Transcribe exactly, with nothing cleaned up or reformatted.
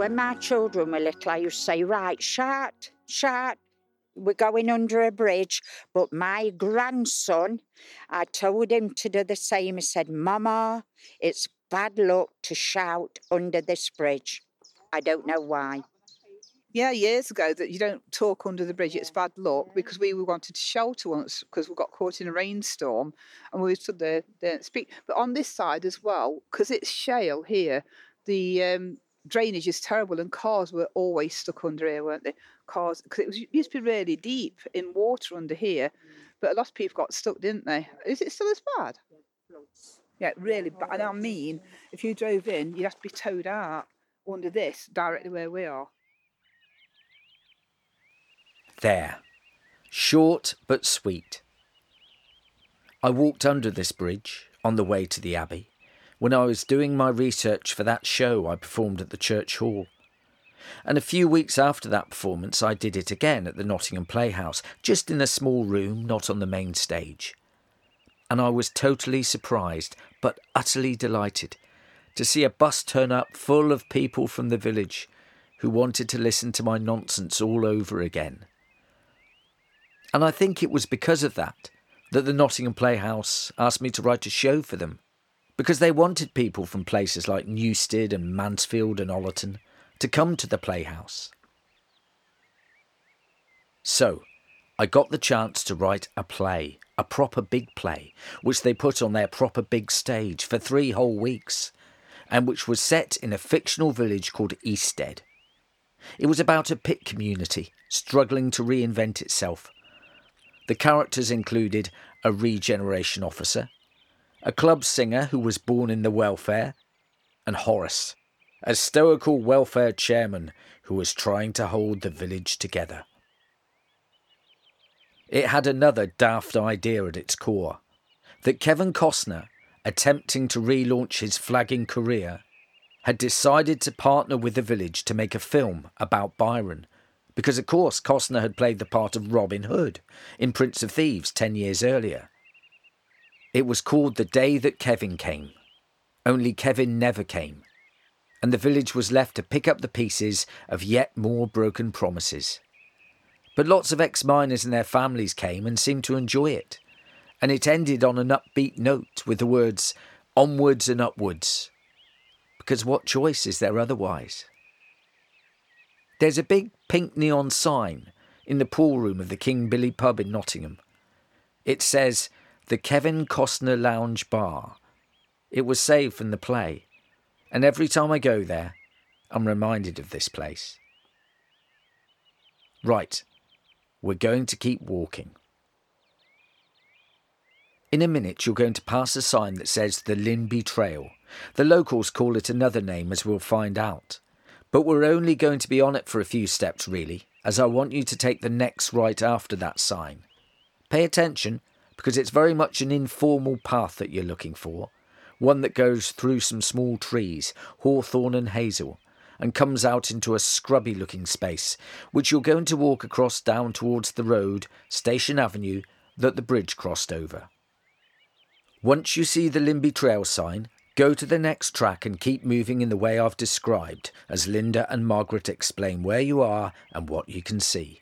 When my children were little, I used to say, right, shut, shut, we're going under a bridge. But my grandson, I told him to do the same. He said, Mama, it's bad luck to shout under this bridge. I don't know why. Yeah, years ago that you don't talk under the bridge, it's bad luck, because we wanted to shelter once because we got caught in a rainstorm and we stood there, there and speak. But on this side as well, because it's shale here, the um, drainage is terrible and cars were always stuck under here, weren't they? Cars, because it was, used to be really deep in water under here, but a lot of people got stuck, didn't they? Is it still as bad? Yeah, really bad. And I mean, if you drove in, you'd have to be towed out under this, directly where we are. There. Short but sweet. I walked under this bridge on the way to the Abbey when I was doing my research for that show I performed at the church hall. And a few weeks after that performance I did it again at the Nottingham Playhouse, just in a small room, not on the main stage. And I was totally surprised, but utterly delighted, to see a bus turn up full of people from the village who wanted to listen to my nonsense all over again. And I think it was because of that that the Nottingham Playhouse asked me to write a show for them, because they wanted people from places like Newstead and Mansfield and Ollerton to come to the Playhouse. So, I got the chance to write a play, a proper big play, which they put on their proper big stage for three whole weeks, and which was set in a fictional village called Eaststead. It was about a pit community struggling to reinvent itself. The characters included a regeneration officer, a club singer who was born in the welfare, and Horace, a stoical welfare chairman who was trying to hold the village together. It had another daft idea at its core, that Kevin Costner, attempting to relaunch his flagging career, had decided to partner with the village to make a film about Byron, because of course Costner had played the part of Robin Hood in Prince of Thieves ten years earlier. It was called The Day That Kevin Came, only Kevin never came, and the village was left to pick up the pieces of yet more broken promises. But lots of ex-miners and their families came and seemed to enjoy it, and it ended on an upbeat note with the words, onwards and upwards, because what choice is there otherwise? There's a big pink neon sign in the pool room of the King Billy pub in Nottingham. It says, the Kevin Costner Lounge Bar. It was saved from the play, and every time I go there, I'm reminded of this place. Right, we're going to keep walking. In a minute you're going to pass a sign that says the Linby Trail. The locals call it another name, as we'll find out. But we're only going to be on it for a few steps really, as I want you to take the next right after that sign. Pay attention, because it's very much an informal path that you're looking for, one that goes through some small trees, hawthorn and hazel, and comes out into a scrubby looking space, which you're going to walk across down towards the road, Station Avenue, that the bridge crossed over. Once you see the Linby Trail sign, go to the next track and keep moving in the way I've described, as Linda and Margaret explain where you are and what you can see.